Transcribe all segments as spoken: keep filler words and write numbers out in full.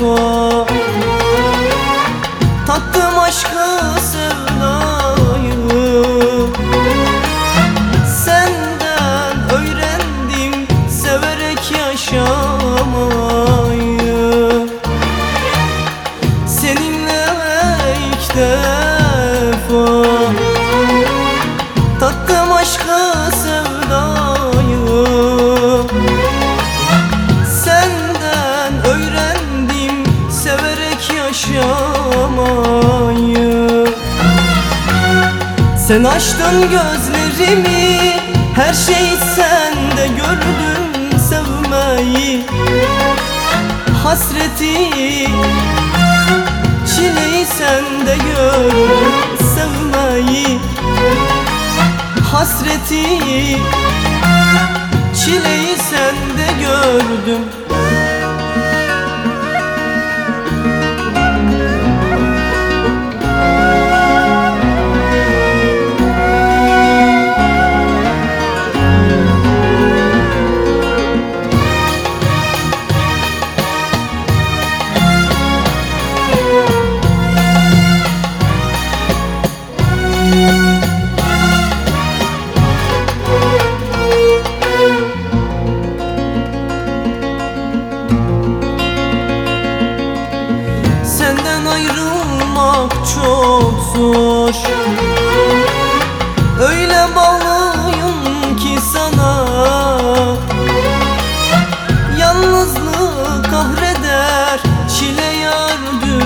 defa tattım aşkı sevdayı. Senden öğrendim severek yaşamayı. Seninle ilk defa tattım aşkı sevdayı. Senden öğrendim severek yaşamayı. Sen açtın gözlerimi, her şeyi sende gördüm sevmeyi. Hasreti, çileyi sende gördüm sevmeyi. Hasreti, çileyi sende gördüm. Senden ayrılmak çok zor. Öyle bağlıyım ki sana. Yalnızlık kahreder, çile yar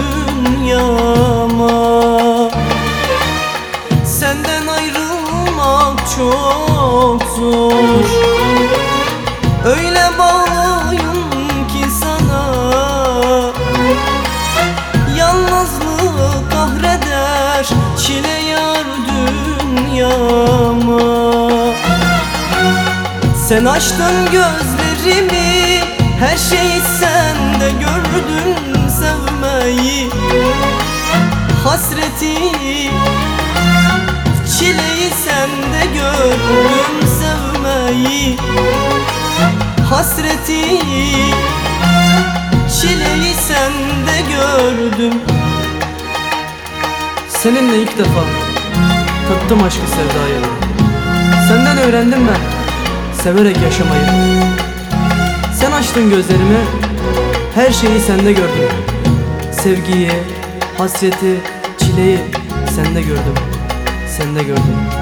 dünyama. Senden ayrılmak çok zor. Öyle bağlıyım ki sana. Yalnızlık kahreder, çile yar dünyama. Sen açtın gözlerimi, her şeyi sende gördüm sevmeyi. Hasreti, çileyi sende gördüm sevmeyi. Hasreti, çileyi sende gördüm. Seninle ilk defa tattım aşkı sevdayı. Senden öğrendim ben severek yaşamayı. Sen açtın gözlerimi, her şeyi sende gördüm. Sevgiyi, hasreti, çileyi sende gördüm. Sende gördüm.